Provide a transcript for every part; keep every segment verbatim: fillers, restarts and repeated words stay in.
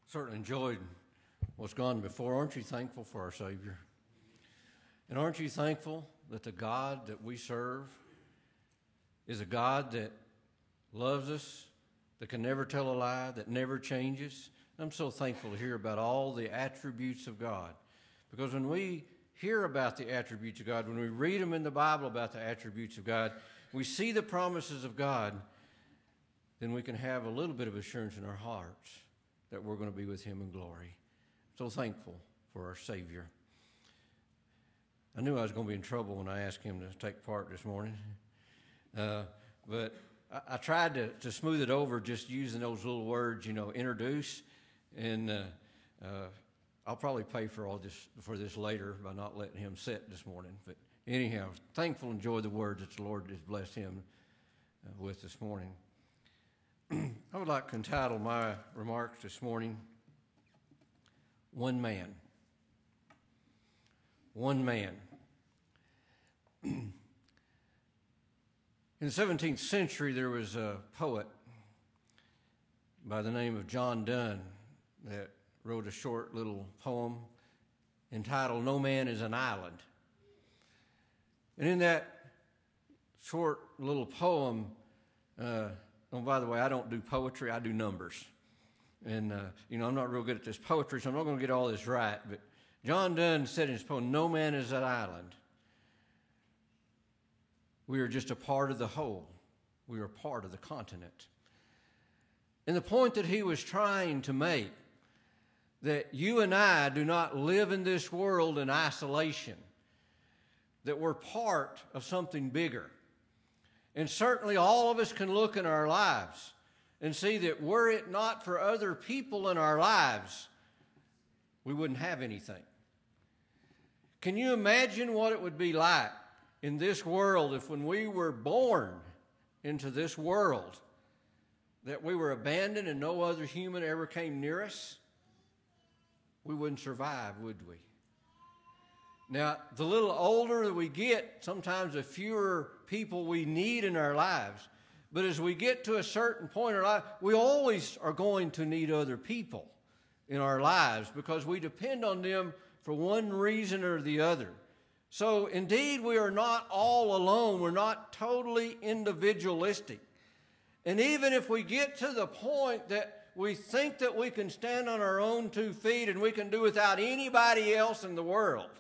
Certainly enjoyed what's gone before. Aren't you thankful for our Savior? And aren't you thankful that the God that we serve is a God that loves us, that can never tell a lie, that never changes? I'm so thankful to hear about all the attributes of God. Because when we hear about the attributes of God, when we read them in the Bible about the attributes of God, we see the promises of God, then we can have a little bit of assurance in our hearts that we're going to be with Him in glory. So thankful for our Savior. I knew I was going to be in trouble when I asked him to take part this morning. Uh, but I, I tried to, to smooth it over just using those little words, you know, introduce. And uh, uh, I'll probably pay for all this for this later by not letting him sit this morning. But anyhow, thankful and enjoy the words that the Lord has blessed him uh, with this morning. I would like to entitle my remarks this morning, One Man. One Man. In the seventeenth century, there was a poet by the name of John Donne that wrote a short little poem entitled No Man is an Island. And in that short little poem, uh, oh, by the way, I don't do poetry, I do numbers. And, uh, you know, I'm not real good at this poetry, so I'm not going to get all this right. But John Donne said in his poem, no man is an island. We are just a part of the whole. We are part of the continent. And the point that he was trying to make, that you and I do not live in this world in isolation, that we're part of something bigger. And certainly all of us can look in our lives and see that were it not for other people in our lives, we wouldn't have anything. Can you imagine what it would be like in this world if when we were born into this world that we were abandoned and no other human ever came near us? We wouldn't survive, would we? Now, the little older that we get, sometimes the fewer people we need in our lives. But as we get to a certain point in our life, we always are going to need other people in our lives because we depend on them for one reason or the other. So, indeed, we are not all alone. We're not totally individualistic. And even if we get to the point that we think that we can stand on our own two feet and we can do without anybody else in the world,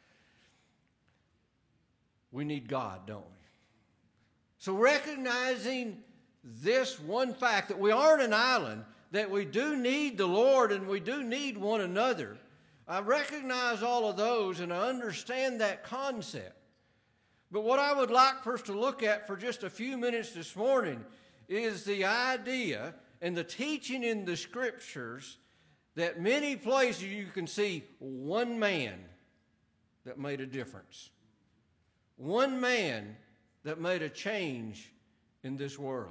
we need God, don't we? So recognizing this one fact, that we aren't an island, that we do need the Lord and we do need one another, I recognize all of those and I understand that concept. But what I would like for us to look at for just a few minutes this morning is the idea and the teaching in the Scriptures that many places you can see one man that made a difference. One man that made a change in this world.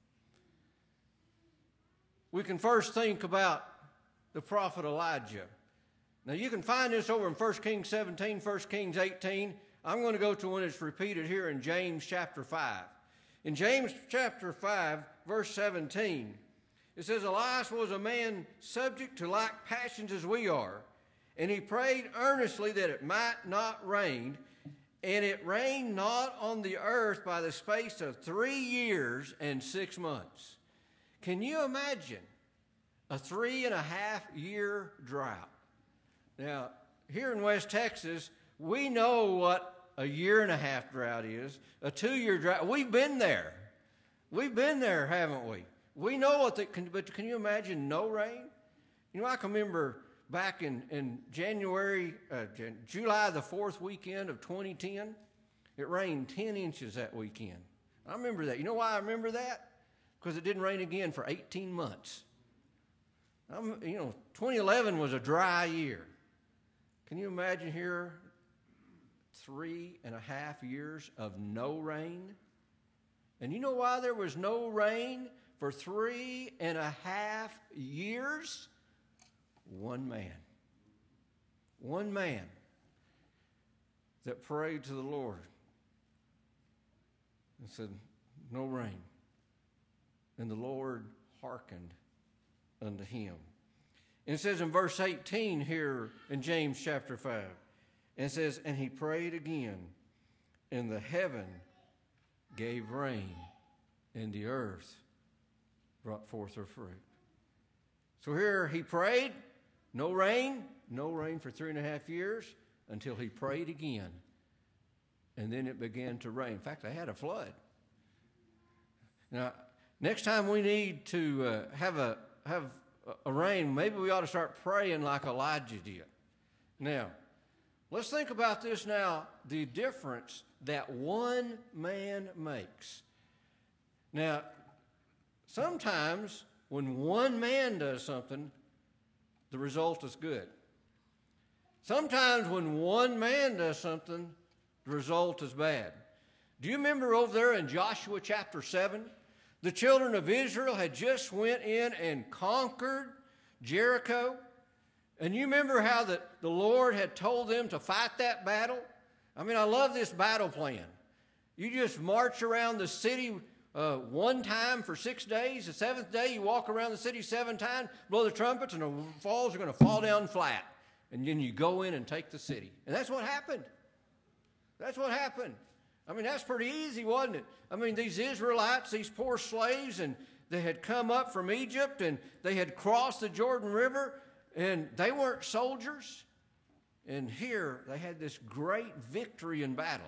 We can first think about the prophet Elijah. Now you can find this over in First Kings seventeen, First Kings eighteen. I'm going to go to one that's repeated here in James chapter five. In James chapter five, verse seventeen, it says, Elias was a man subject to like passions as we are, and he prayed earnestly that it might not rain, and it rained not on the earth by the space of three years and six months. Can you imagine a three and a half year drought? Now, here in West Texas, we know what a year and a half drought is, a two-year drought. We've been there. We've been there, haven't we? We know what the, can, but can you imagine no rain? You know, I can remember back in, in January, uh, Jan, July the fourth weekend of twenty ten, it rained ten inches that weekend. I remember that. You know why I remember that? Because it didn't rain again for eighteen months. I'm, you know, twenty eleven was a dry year. Can you imagine here three and a half years of no rain? And you know why there was no rain for three and a half years? One man. One man that prayed to the Lord and said, no rain. And the Lord hearkened unto him. And it says in verse eighteen here in James chapter five, and it says, and he prayed again, and the heaven gave rain, and the earth brought forth her fruit. So here he prayed, no rain, no rain for three and a half years, until he prayed again. And then it began to rain. In fact, they had a flood. Now, next time we need to uh, have a have a rain, maybe we ought to start praying like Elijah did. Now, let's think about this now, the difference that one man makes. Now, sometimes when one man does something, the result is good. Sometimes when one man does something, the result is bad. Do you remember over there in Joshua chapter seven? The children of Israel had just went in and conquered Jericho. And you remember how the, the Lord had told them to fight that battle? I mean, I love this battle plan. You just march around the city uh, one time for six days. The seventh day, you walk around the city seven times, blow the trumpets, and the walls are going to fall down flat. And then you go in and take the city. And that's what happened. That's what happened. I mean, that's pretty easy, wasn't it? I mean, these Israelites, these poor slaves, and they had come up from Egypt, and they had crossed the Jordan River, and they weren't soldiers. And here they had this great victory in battle.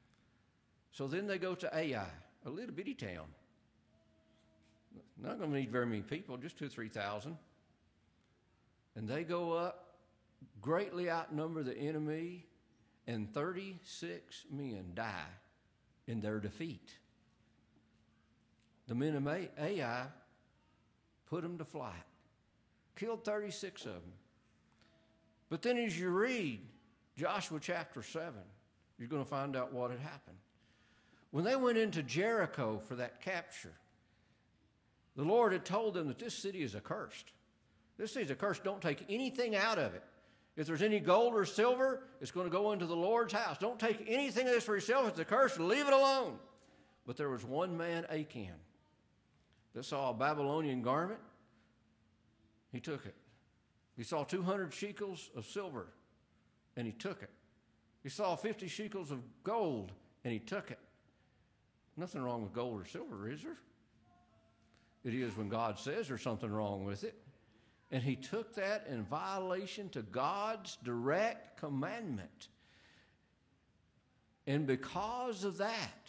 So then they go to Ai, a little bitty town. Not going to need very many people, just two or three thousand. And they go up, greatly outnumber the enemy, and thirty-six men die in their defeat. The men of Ai put them to flight, killed thirty-six of them. But then as you read Joshua chapter seven, you're going to find out what had happened. When they went into Jericho for that capture, the Lord had told them that this city is accursed. This city is accursed. Don't take anything out of it. If there's any gold or silver, it's going to go into the Lord's house. Don't take anything of this for yourself. It's accursed. Leave it alone. But there was one man, Achan, that saw a Babylonian garment. He took it. He saw two hundred shekels of silver, and he took it. He saw fifty shekels of gold, and he took it. Nothing wrong with gold or silver, is there? It is when God says there's something wrong with it. And he took that in violation to God's direct commandment. And because of that,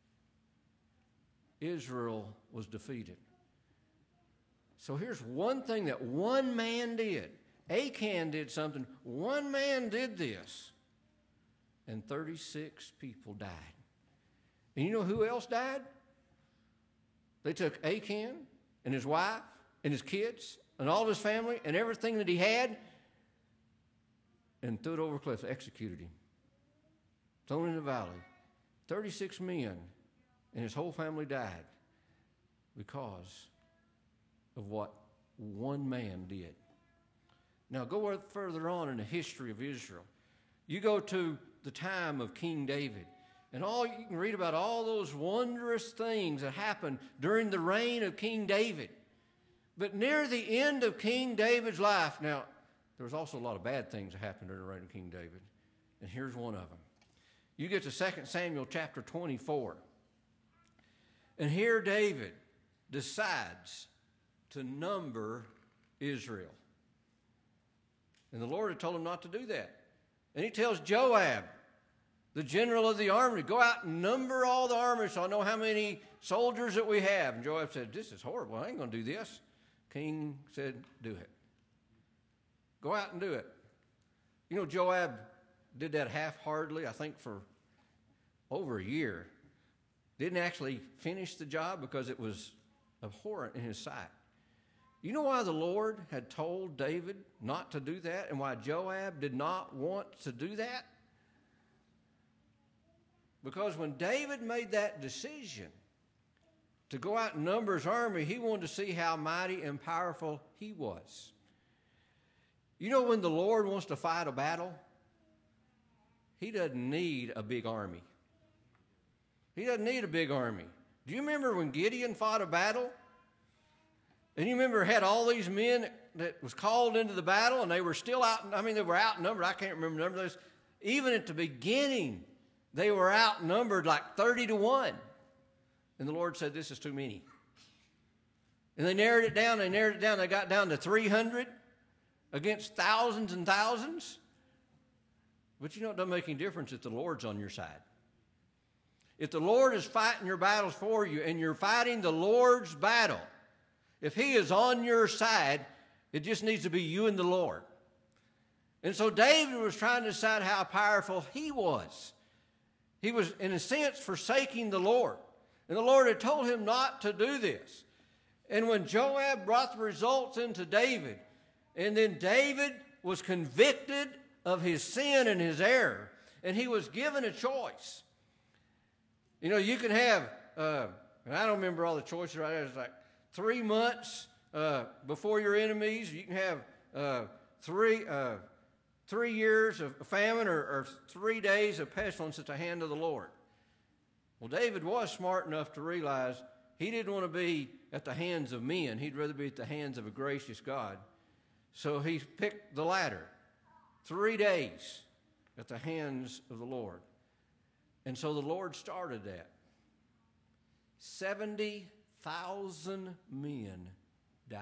Israel was defeated. So here's one thing that one man did. Achan did something. One man did this. And thirty-six people died. And you know who else died? They took Achan and his wife and his kids and all of his family and everything that he had and threw it over a cliff, executed him. Thrown in the valley. thirty-six men and his whole family died because of what one man did. Now go further on in the history of Israel. You go to the time of King David, and all you can read about all those wondrous things that happened during the reign of King David. But near the end of King David's life, now there was also a lot of bad things that happened during the reign of King David, and here's one of them. You get to Second Samuel chapter twenty-four, and here David decides to number Israel. And the Lord had told him not to do that. And he tells Joab, the general of the army, go out and number all the army so I know how many soldiers that we have. And Joab said, this is horrible. I ain't going to do this. King said, do it. Go out and do it. You know, Joab did that half-heartedly, I think, for over a year. Didn't actually finish the job because it was abhorrent in his sight. You know why the Lord had told David not to do that and why Joab did not want to do that? Because when David made that decision to go out and number his army, he wanted to see how mighty and powerful he was. You know, when the Lord wants to fight a battle, he doesn't need a big army. He doesn't need a big army. Do you remember when Gideon fought a battle? And you remember had all these men that was called into the battle, and they were still out. I mean, they were outnumbered. I can't remember the number of those. Even at the beginning, they were outnumbered like thirty to one. And the Lord said, this is too many. And they narrowed it down. They narrowed it down. They got down to three hundred against thousands and thousands. But you know, it doesn't make any difference if the Lord's on your side. If the Lord is fighting your battles for you and you're fighting the Lord's battle, if he is on your side, it just needs to be you and the Lord. And so David was trying to decide how powerful he was. He was, in a sense, forsaking the Lord. And the Lord had told him not to do this. And when Joab brought the results into David, and then David was convicted of his sin and his error, and he was given a choice. You know, you can have, uh, and I don't remember all the choices right there. It's like three months uh, before your enemies. You can have uh, three uh, three years of famine or, or three days of pestilence at the hand of the Lord. Well, David was smart enough to realize he didn't want to be at the hands of men. He'd rather be at the hands of a gracious God. So he picked the latter. Three days at the hands of the Lord. And so the Lord started that. seventy thousand men died.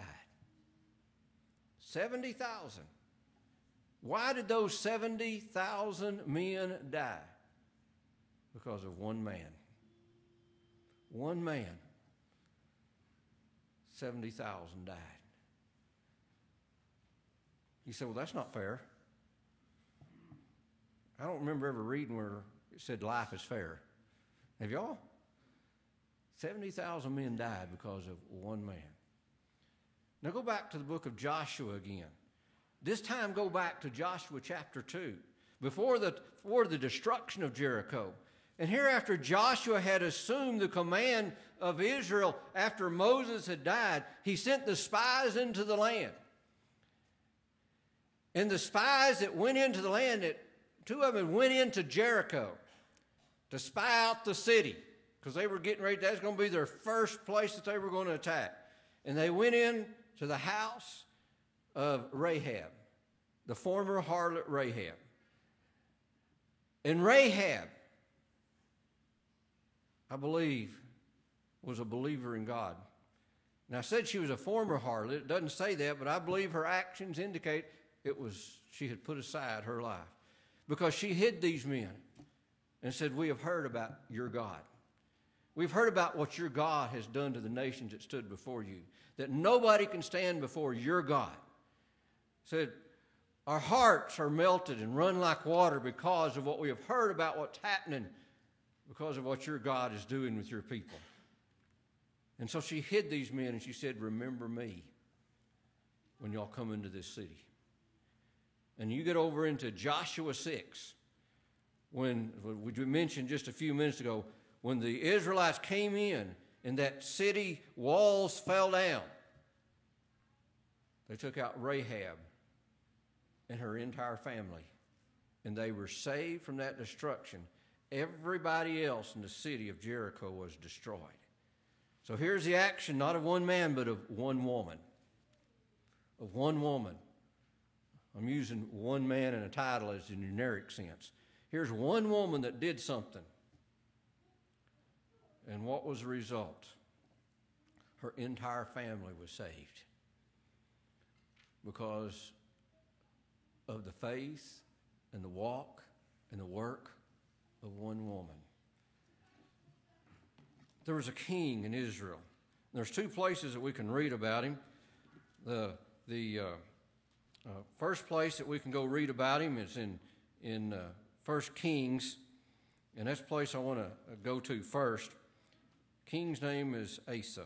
seventy thousand. Why did those seventy thousand men die? Because of one man. One man. seventy thousand died. You say, well, that's not fair. I don't remember ever reading where it said life is fair. Have y'all? seventy thousand men died because of one man. Now go back to the book of Joshua again. This time go back to Joshua chapter two. Before the, before the destruction of Jericho. And hereafter Joshua had assumed the command of Israel after Moses had died, he sent the spies into the land. And the spies that went into the land, that two of them went into Jericho to spy out the city because they were getting ready. That's going to be their first place that they were going to attack. And they went in to the house of Rahab, the former harlot Rahab. And Rahab, I believe, was a believer in God. Now, I said she was a former harlot. It doesn't say that, but I believe her actions indicate it was she had put aside her life. Because she hid these men and said, we have heard about your God. We've heard about what your God has done to the nations that stood before you, that nobody can stand before your God. Said, our hearts are melted and run like water because of what we have heard about what's happening, because of what your God is doing with your people. And so she hid these men and she said, remember me when y'all come into this city. And you get over into Joshua six, when we mentioned just a few minutes ago, when the Israelites came in and that city walls fell down, they took out Rahab and her entire family, and they were saved from that destruction. Everybody else in the city of Jericho was destroyed. So here's the action, not of one man, but of one woman. Of one woman. I'm using one man in a title as a generic sense. Here's one woman that did something. And what was the result? Her entire family was saved. Because of the faith and the walk and the work of one woman. There was a king in Israel. There's two places that we can read about him. The the uh, uh, first place that we can go read about him is in in uh, First Kings, and that's the place I want to go to first. King's name is Asa,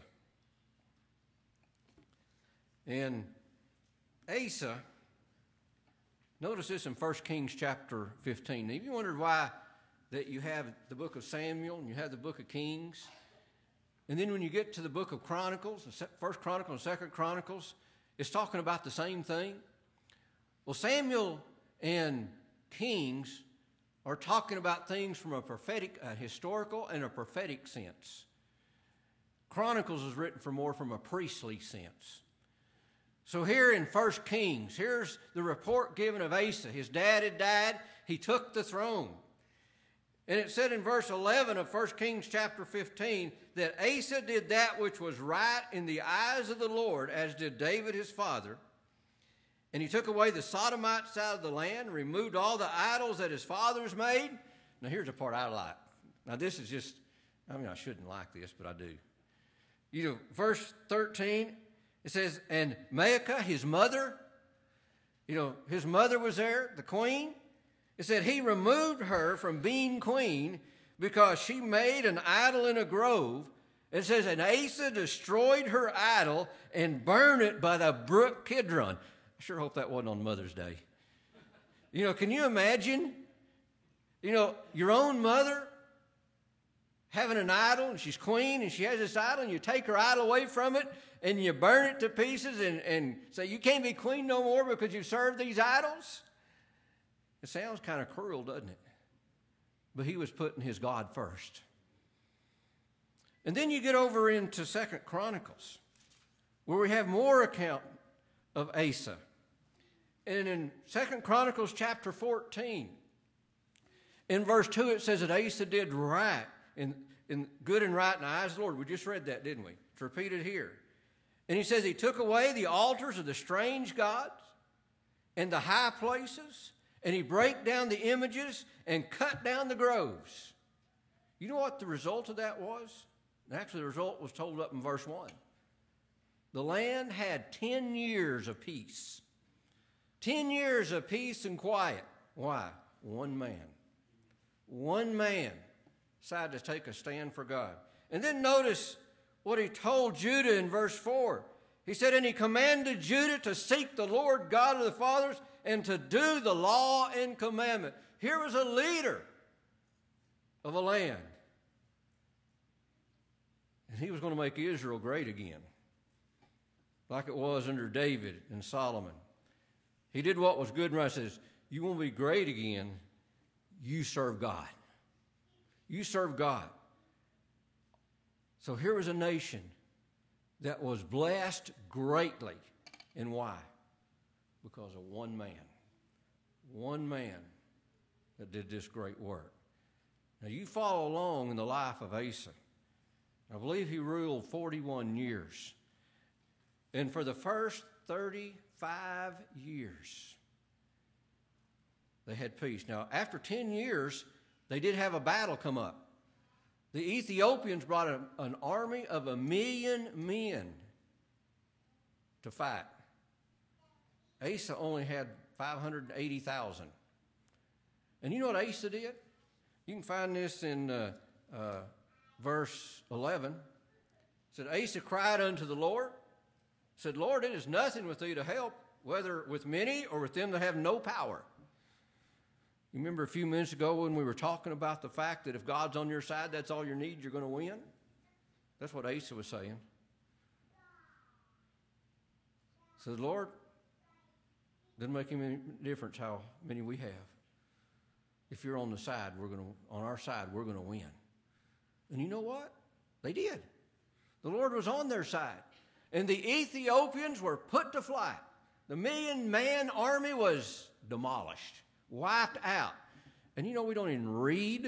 and Asa. Notice this in First Kings chapter fifteen. Now, if you wondered why that you have the book of Samuel and you have the book of Kings, and then when you get to the book of Chronicles, First Chronicles and Second Chronicles, it's talking about the same thing. Well, Samuel and Kings are talking about things from a prophetic, a historical, and a prophetic sense. Chronicles is written for more from a priestly sense. So here in First Kings, here's the report given of Asa. His dad had died. He took the throne. And it said in verse eleven of First Kings chapter fifteen that Asa did that which was right in the eyes of the Lord, as did David his father. And he took away the Sodomites out of the land, removed all the idols that his fathers made. Now here's the part I like. Now this is just, I mean, I shouldn't like this, but I do. You know, verse thirteen, it says, and Maacah, his mother, you know, his mother was there, the queen. It said he removed her from being queen because she made an idol in a grove. It says, and Asa destroyed her idol and burned it by the brook Kidron. I sure hope that wasn't on Mother's Day. You know, can you imagine, you know, your own mother having an idol, and she's queen, and she has this idol, and you take her idol away from it, and you burn it to pieces, and, and say, you can't be queen no more because you serve these idols? It sounds kind of cruel, doesn't it? But he was putting his God first. And then you get over into Second Chronicles, where we have more account of Asa. And in Second Chronicles chapter fourteen, in verse two, it says that Asa did right, in, in good and right in the eyes of the Lord. We just read that, didn't we? It's repeated here. And he says he took away the altars of the strange gods and the high places, and he brake down the images and cut down the groves. You know what the result of that was? Actually, the result was told up in verse one. The land had ten years of peace. Ten years of peace and quiet. Why? One man. One man decided to take a stand for God. And then notice what he told Judah in verse four. He said, and he commanded Judah to seek the Lord God of the fathers and to do the law and commandment. Here was a leader of a land. And he was going to make Israel great again, like it was under David and Solomon. He did what was good and right. He says, you want to be great again, you serve God. You serve God. So here was a nation that was blessed greatly. And why? Because of one man. One man that did this great work. Now you follow along in the life of Asa. I believe he ruled forty-one years. And for the first thirty-five years, they had peace. Now, after ten years, they did have a battle come up. The Ethiopians brought a, an army of a million men to fight. Asa only had five hundred eighty thousand. And you know what Asa did? You can find this in uh, uh, verse eleven. It said, Asa cried unto the Lord, said, Lord, it is nothing with thee to help, whether with many or with them that have no power. You remember a few minutes ago when we were talking about the fact that if God's on your side, that's all you need, you're going to win? That's what Asa was saying. Said, Lord, doesn't make any difference how many we have. If you're on the side, we're going to, on our side, we're going to win. And you know what? They did. The Lord was on their side. And the Ethiopians were put to flight. The million-man army was demolished, wiped out. And you know, we don't even read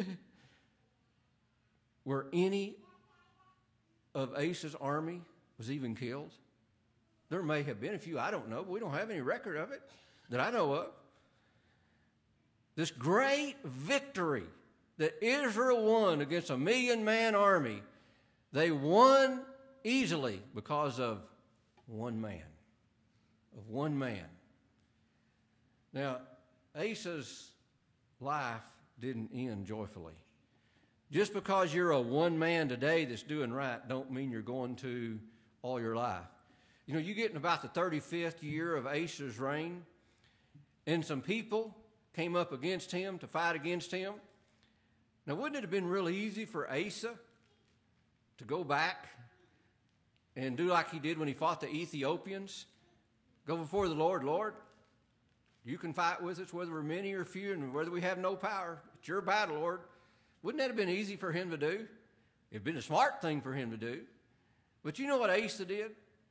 where any of Asa's army was even killed. There may have been a few, I don't know, but we don't have any record of it that I know of. This great victory that Israel won against a million-man army, they won easily because of one man. Of one man. Now, Asa's life didn't end joyfully. Just because you're a one man today that's doing right don't mean you're going to all your life. You know, you get in about the thirty-fifth year of Asa's reign, and some people came up against him to fight against him. Now, wouldn't it have been really easy for Asa to go back and do like he did when he fought the Ethiopians? Go before the Lord, Lord, you can fight with us whether we're many or few and whether we have no power. It's your battle, Lord. Wouldn't that have been easy for him to do? It'd been a smart thing for him to do. But you know what Asa did?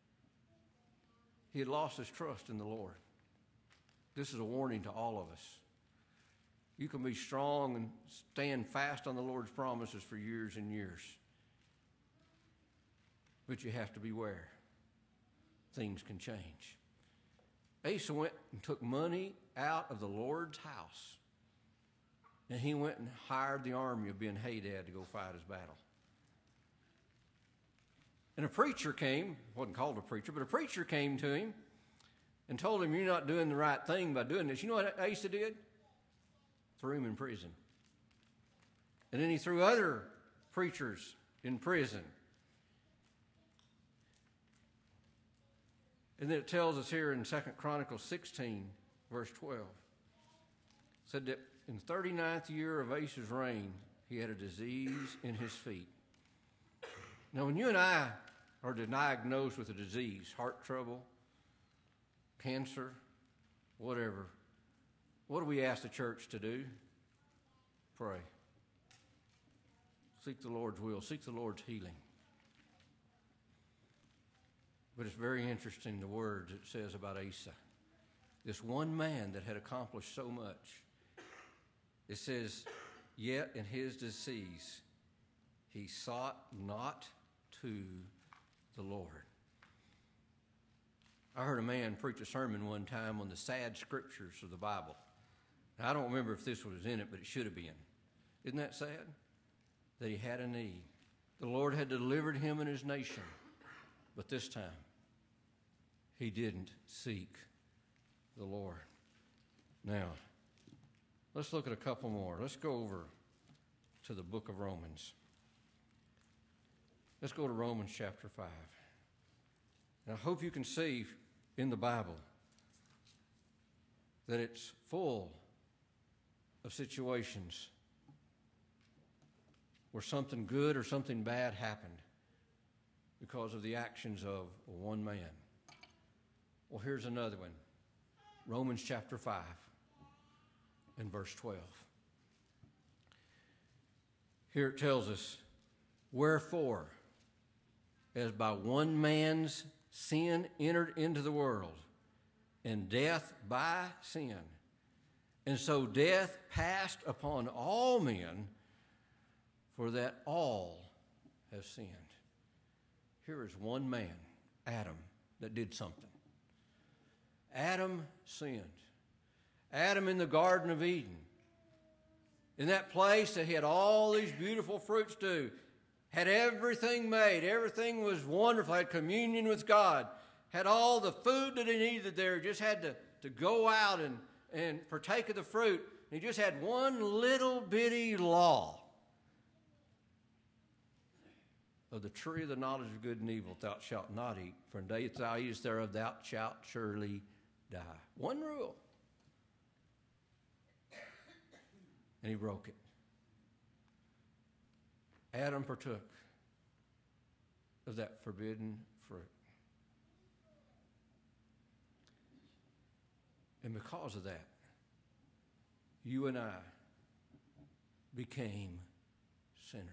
He had lost his trust in the Lord. This is a warning to all of us. You can be strong and stand fast on the Lord's promises for years and years. But you have to beware. Things can change. Asa went and took money out of the Lord's house. And he went and hired the army of Ben-Hadad to go fight his battle. And a preacher came, wasn't called a preacher, but a preacher came to him and told him, you're not doing the right thing by doing this. You know what Asa did? Threw him in prison. And then he threw other preachers in prison. And then it tells us here in Second Chronicles sixteen, verse twelve, it said that in the thirty-ninth year of Asa's reign, he had a disease in his feet. Now, when you and I are diagnosed with a disease, heart trouble, cancer, whatever, what do we ask the church to do? Pray. Seek the Lord's will. Seek the Lord's healing. But it's very interesting, the words it says about Asa. This one man that had accomplished so much. It says, yet in his disease, he sought not to the Lord. I heard a man preach a sermon one time on the sad scriptures of the Bible. Now, I don't remember if this was in it, but it should have been. Isn't that sad? That he had a need. The Lord had delivered him and his nation. But this time, he didn't seek the Lord. Now, let's look at a couple more. Let's go over to the book of Romans. Let's go to Romans chapter five. And I hope you can see in the Bible that it's full of situations where something good or something bad happened because of the actions of one man. Well, here's another one. Romans chapter five and verse twelve. Here it tells us, wherefore, as by one man's sin entered into the world, and death by sin, and so death passed upon all men, for that all have sinned. Here is one man, Adam, that did something. Adam sinned. Adam in the Garden of Eden. In that place that he had all these beautiful fruits to, had everything made, everything was wonderful, had communion with God, had all the food that he needed there, just had to, to go out and, and partake of the fruit. He just had one little bitty law of the tree of the knowledge of good and evil thou shalt not eat, for in the day thou eatest thereof thou shalt surely die. One rule. And he broke it. Adam partook of that forbidden fruit. And because of that, you and I became sinners.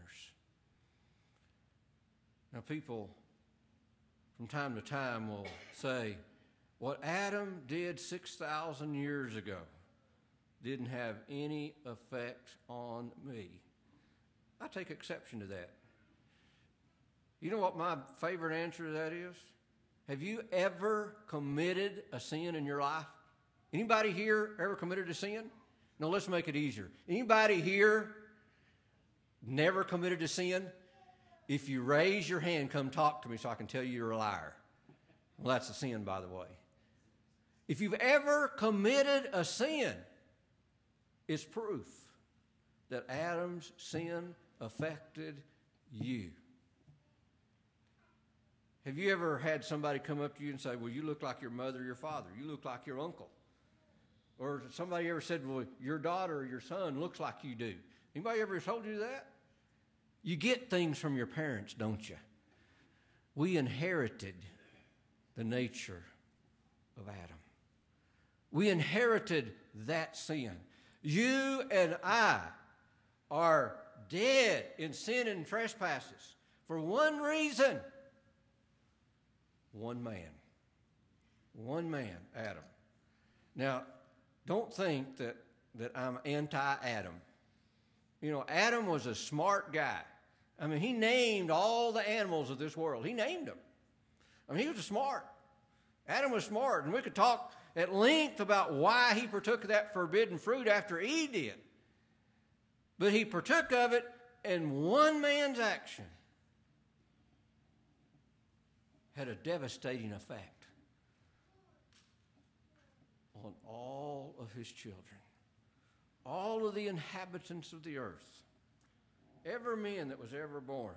Now, people from time to time will say, what Adam did six thousand years ago didn't have any effect on me. I take exception to that. You know what my favorite answer to that is? Have you ever committed a sin in your life? Anybody here ever committed a sin? No, let's make it easier. Anybody here never committed a sin? If you raise your hand, come talk to me so I can tell you you're a liar. Well, that's a sin, by the way. If you've ever committed a sin, it's proof that Adam's sin affected you. Have you ever had somebody come up to you and say, well, you look like your mother or your father. You look like your uncle. Or somebody ever said, well, your daughter or your son looks like you do. Anybody ever told you that? You get things from your parents, don't you? We inherited the nature of Adam. We inherited that sin. You and I are dead in sin and trespasses for one reason. One man. One man, Adam. Now, don't think that, that I'm anti-Adam. You know, Adam was a smart guy. I mean, he named all the animals of this world. He named them. I mean, he was smart. Adam was smart, and we could talk at length about why he partook of that forbidden fruit after Eve did. But he partook of it, and one man's action had a devastating effect on all of his children, all of the inhabitants of the earth, every man that was ever born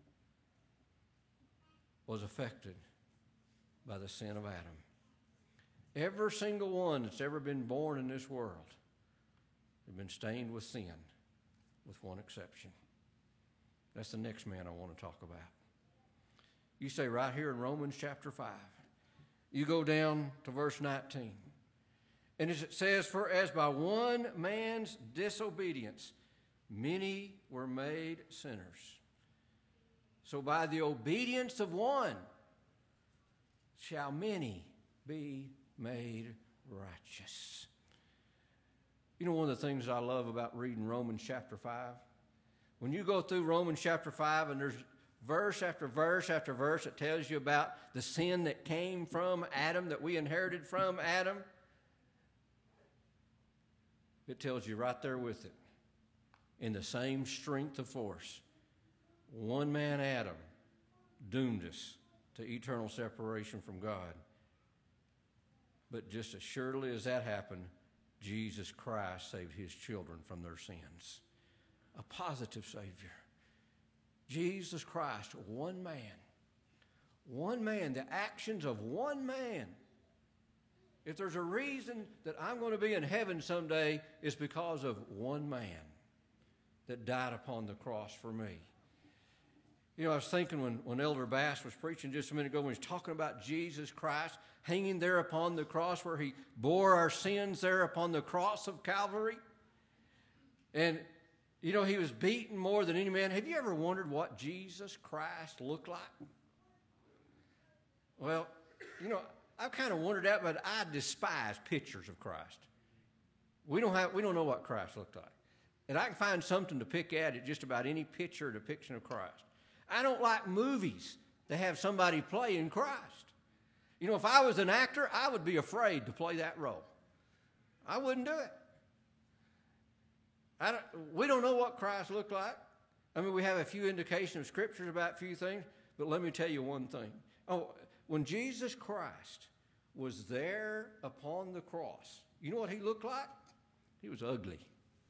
was affected by the sin of Adam. Every single one that's ever been born in this world has been stained with sin, with one exception. That's the next man I want to talk about. You say right here in Romans chapter five. You go down to verse nineteen. And as it says, for as by one man's disobedience many were made sinners, so by the obedience of one shall many be made righteous. You know, one of the things I love about reading Romans chapter five? When you go through Romans chapter five and there's verse after verse after verse that tells you about the sin that came from Adam, that we inherited from Adam, it tells you right there with it, in the same strength of force, one man, Adam, doomed us to eternal separation from God. But just as surely as that happened, Jesus Christ saved his children from their sins. A positive Savior. Jesus Christ, one man. One man, the actions of one man. If there's a reason that I'm going to be in heaven someday, it's because of one man that died upon the cross for me. You know, I was thinking when, when Elder Bass was preaching just a minute ago, when he was talking about Jesus Christ hanging there upon the cross, where he bore our sins there upon the cross of Calvary. And, you know, he was beaten more than any man. Have you ever wondered what Jesus Christ looked like? Well, you know, I've kind of wondered that, but I despise pictures of Christ. We don't have, we don't know what Christ looked like. And I can find something to pick at at just about any picture or depiction of Christ. I don't like movies that have somebody playing Christ. You know, if I was an actor, I would be afraid to play that role. I wouldn't do it. I don't, we don't know what Christ looked like. I mean, we have a few indications of scriptures about a few things, but let me tell you one thing. Oh, when Jesus Christ was there upon the cross, you know what he looked like? He was ugly.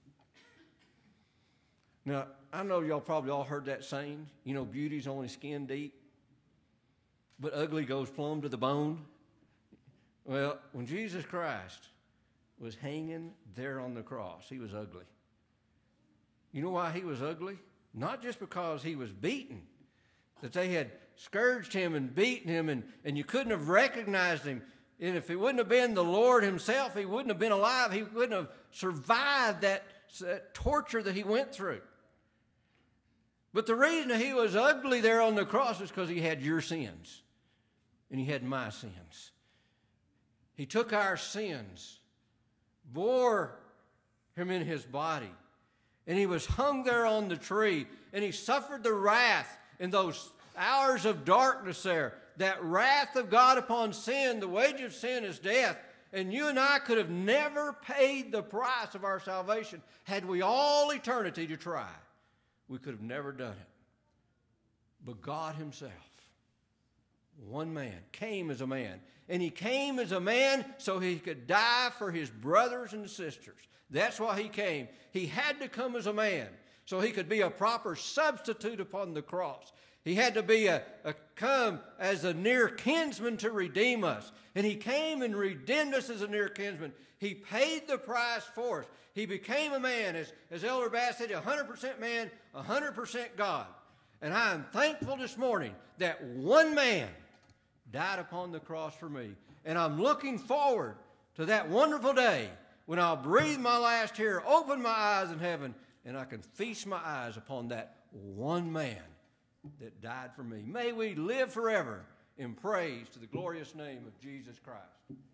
Now, I know y'all probably all heard that saying, you know, beauty's only skin deep, but ugly goes plumb to the bone. Well, when Jesus Christ was hanging there on the cross, he was ugly. You know why he was ugly? Not just because he was beaten, that they had scourged him and beaten him, and, and you couldn't have recognized him. And if it wouldn't have been the Lord himself, he wouldn't have been alive. He wouldn't have survived that, that torture that he went through. But the reason he was ugly there on the cross is because he had your sins and he had my sins. He took our sins, bore him in his body, and he was hung there on the tree, and he suffered the wrath in those hours of darkness there, that wrath of God upon sin. The wage of sin is death. And you and I could have never paid the price of our salvation had we all eternity to try. We could have never done it. But God himself, one man, came as a man. And he came as a man so he could die for his brothers and sisters. That's why he came. He had to come as a man so he could be a proper substitute upon the cross. He had to be a, a come as a near kinsman to redeem us. And he came and redeemed us as a near kinsman. He paid the price for us. He became a man, as, as Elder Bass said, one hundred percent man, one hundred percent God. And I am thankful this morning that one man died upon the cross for me. And I'm looking forward to that wonderful day when I'll breathe my last here, open my eyes in heaven, and I can feast my eyes upon that one man that died for me. May we live forever in praise to the glorious name of Jesus Christ.